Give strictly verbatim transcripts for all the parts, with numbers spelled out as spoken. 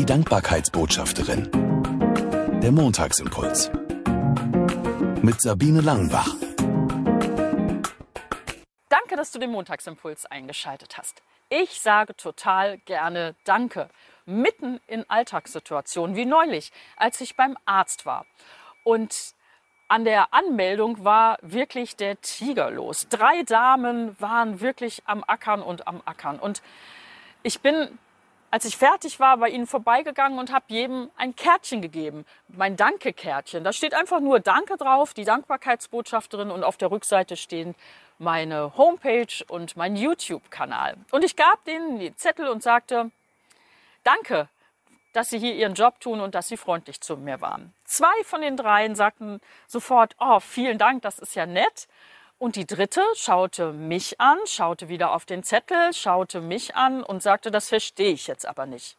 Die Dankbarkeitsbotschafterin. Der Montagsimpuls. Mit Sabine Langenbach. Danke, dass du den Montagsimpuls eingeschaltet hast. Ich sage total gerne Danke. Mitten in Alltagssituationen, wie neulich, als ich beim Arzt war. Und an der Anmeldung war wirklich der Tiger los. Drei Damen waren wirklich am Ackern und am Ackern. Und ich bin, als ich fertig war, bei ihnen vorbeigegangen und habe jedem ein Kärtchen gegeben. Mein Danke-Kärtchen. Da steht einfach nur Danke drauf, die Dankbarkeitsbotschafterin, und auf der Rückseite stehen meine Homepage und mein YouTube-Kanal. Und ich gab denen die Zettel und sagte: Danke, dass Sie hier Ihren Job tun und dass Sie freundlich zu mir waren. Zwei von den dreien sagten sofort: Oh, vielen Dank, das ist ja nett. Und die dritte schaute mich an, schaute wieder auf den Zettel, schaute mich an und sagte: Das verstehe ich jetzt aber nicht.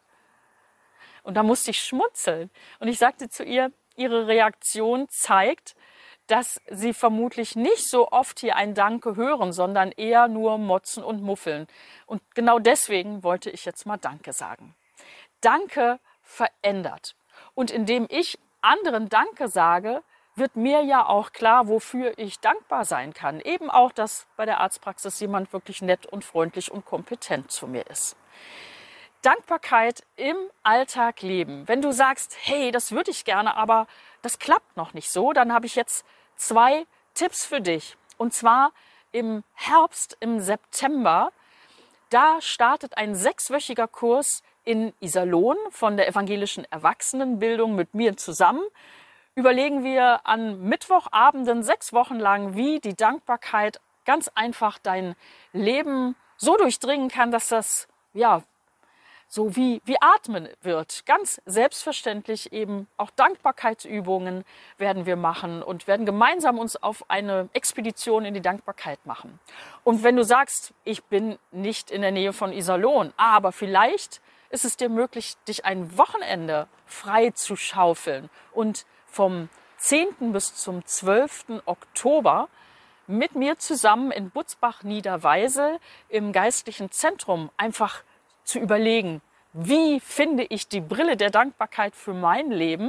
Und da musste ich schmunzeln. Und ich sagte zu ihr: Ihre Reaktion zeigt, dass Sie vermutlich nicht so oft hier ein Danke hören, sondern eher nur motzen und muffeln. Und genau deswegen wollte ich jetzt mal Danke sagen. Danke verändert. Und indem ich anderen Danke sage, wird mir ja auch klar, wofür ich dankbar sein kann. Eben auch, dass bei der Arztpraxis jemand wirklich nett und freundlich und kompetent zu mir ist. Dankbarkeit im Alltag leben. Wenn du sagst: Hey, das würde ich gerne, aber das klappt noch nicht so, dann habe ich jetzt zwei Tipps für dich. Und zwar im Herbst, im September, da startet ein sechswöchiger Kurs in Iserlohn von der evangelischen Erwachsenenbildung mit mir zusammen. Überlegen wir an Mittwochabenden sechs Wochen lang, wie die Dankbarkeit ganz einfach dein Leben so durchdringen kann, dass das ja so wie, wie Atmen wird. Ganz selbstverständlich eben auch Dankbarkeitsübungen werden wir machen und werden gemeinsam uns auf eine Expedition in die Dankbarkeit machen. Und wenn du sagst: Ich bin nicht in der Nähe von Iserlohn, aber vielleicht ist es dir möglich, dich ein Wochenende frei zu schaufeln und vom zehnten bis zum zwölften Oktober mit mir zusammen in Butzbach-Niederweisel im geistlichen Zentrum einfach zu überlegen, wie finde ich die Brille der Dankbarkeit für mein Leben,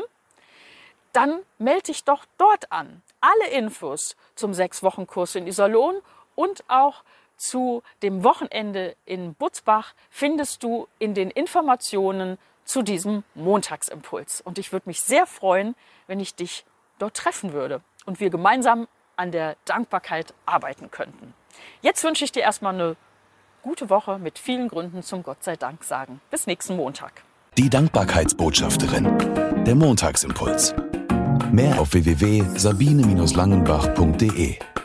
dann melde dich doch dort an. Alle Infos zum Sechs-Wochen-Kurs in Iserlohn und auch zu dem Wochenende in Butzbach findest du in den Informationen zu diesem Montagsimpuls. Und ich würde mich sehr freuen, wenn ich dich dort treffen würde und wir gemeinsam an der Dankbarkeit arbeiten könnten. Jetzt wünsche ich dir erstmal eine gute Woche mit vielen Gründen zum Gott sei Dank sagen. Bis nächsten Montag. Die Dankbarkeitsbotschafterin. Der Montagsimpuls. Mehr auf w w w punkt sabine Langenbach punkt de.